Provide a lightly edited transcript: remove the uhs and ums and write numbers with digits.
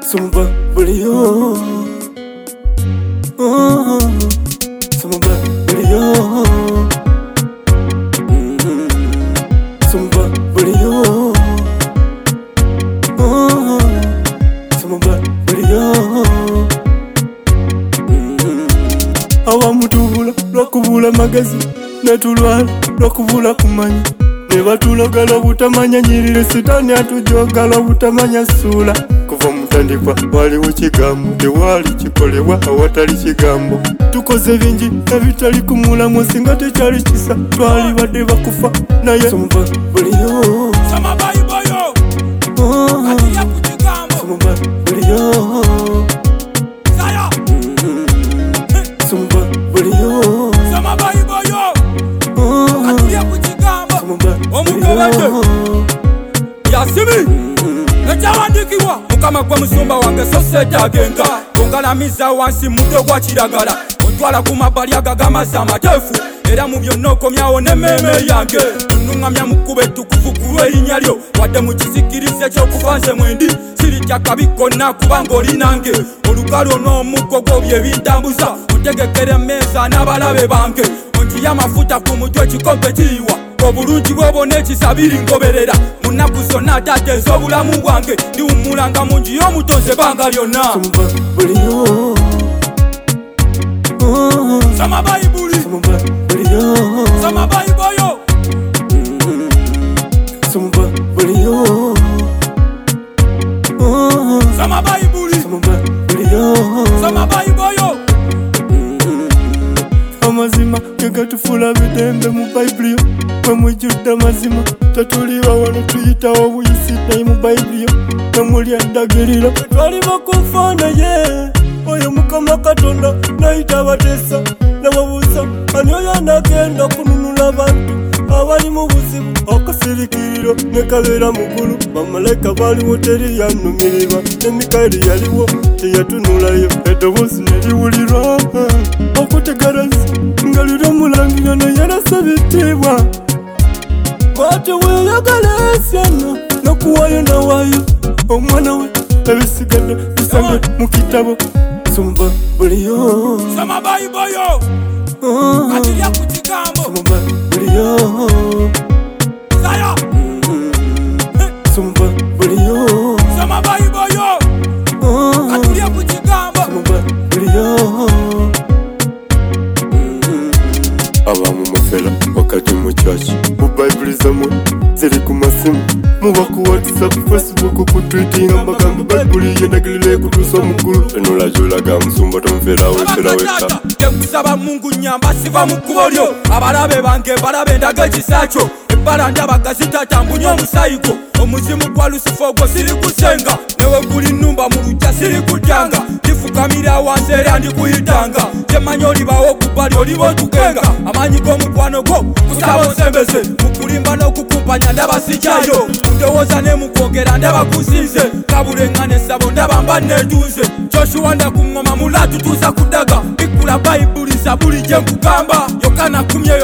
Sumba Bulio, Sumba Bulio, Sumba Bulio, Sumba Bulio. Awa mutubula lwakubula magazi netulwala lwakubula kumanya nebatulagala butamanya nyirire sitani atujogala butamanya sula kuva mutandikwa waliwo kigambo tewali kikolebwa awatali kigambo tukoze bingi ebitali kumulamu singa tekyali kisa twali badde bakufa naye Sumba Bulio Samabayiboyo Katiya ku kigambo Sumba Bulio Saya Sumba Bulio Samabayiboyo Katiya ku kigambo Omugobadde Yasimi Ekyawandikibwa mukama gwe musumba wange so seetaagenga ongalamiza wansi muddo gwa kiragala ontwala ku mabbali agagamaza amateefu era mu byonna okomyawo n'emmeeme yange onnuŋŋamya mu kkubo ettukuvu ku lw'erinnya lyo wadde mu kisikiriza ekyokufa nze mwendi siritya kabi konna kubanga oli nange olukalu n'omuggo gwo bye bintambuza ontegekera emmeeza n'abalabe bange ontiya amafuta ku mutwe ekikompe kiyiwa obulungi bwobona ekisabiri ngoberera mu nnaku zonna taata ez'obulamu bwange ndiwummulanga mu nju y'omutonzi ebbanga lyonna Sumba Bulio Soma Bayibuli Sumba Bulio Soma Bayiboyo Sumba Bulio Soma Bayibuli Sumba Bulio Soma Bayiboyo amazima gegatufula bidembe mu Bayibuli mwe mujjudde amazima tetuliba wano tuyitawo buyisi naye mu Bayibuli mwe muli eddagiriro twali bakufa naye oyo Mukama Katonda nayita abateesa n'ababuuza ani oyo anagenda kununula abantu abali mu buzibu akasirikiriro ne kabeera mugulu bamalayika baaliwo teri yanumirirwa ne Mikayiri yaliwo teyatunulayo eddoboozi ne liwulirwa okutegereza nga liro mulangira naye nasabitiibwa bw'ate weeyagala ensi n'okuwaayo nawaayo omwana we ebisigadde bisange mu kitabo Sumba Bulio Soma Bayiboyo Katiya ku kigambo Sumba Bulio Saya Sumba Bulio Soma Bayiboyo Katiya ku kigambo Sumba Bulio abamu mufera wakati mu church mu Bible zamwe ziri ku masimu muba ku WhatsApp Facebook ku Twitter ngambagamba Bible yendagirire kutusa mukulu enolajolaga musumba tomfera wefera weka tekusaba Mungu nyamba siva mu kkubo lyo abalabe bange balabe endaga ekisakyo ebbala ndabagazi tatambunye omusayiko omuzimu gwa Lusifa ogwo siri kusenga newe guli nnumba mu lujja siri kutyanga ndifukamira wansi era ndikuyitanga temanya olibawo okubbali oliba otugenga amaanyi g'omukwano gwo kusaba onsembeze mu kulimba n'okukumpanya ndaba sikyayo ndowooza ne mu kwogera ndaba kusinze kabulenga n'essabo ndaba mba neetunze Joshua ndakuŋŋoma mula tutuusa ku ddaga bikula Bayibuli Zabuli gye nkugamba Yokaana 10